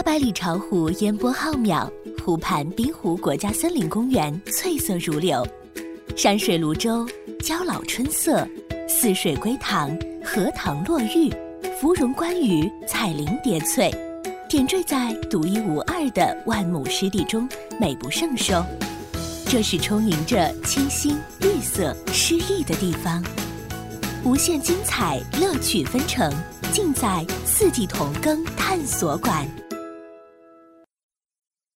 800里巢湖烟波浩渺，湖畔滨湖国家森林公园翠色如柳，山水泸州，娇老春色，泗水归塘，荷塘落玉，芙蓉观鱼，彩林叠翠，点缀在独一无二的万亩湿地中，美不胜收。这是充盈着清新、绿色、诗意的地方，无限精彩，乐趣纷呈，尽在四季同耕探索馆。